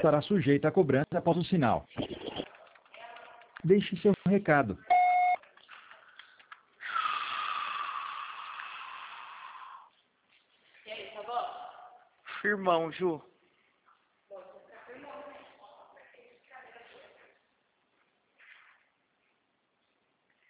estará sujeita à cobrança após o sinal. Deixe seu recado. E aí, tá bom? Firmão, Ju.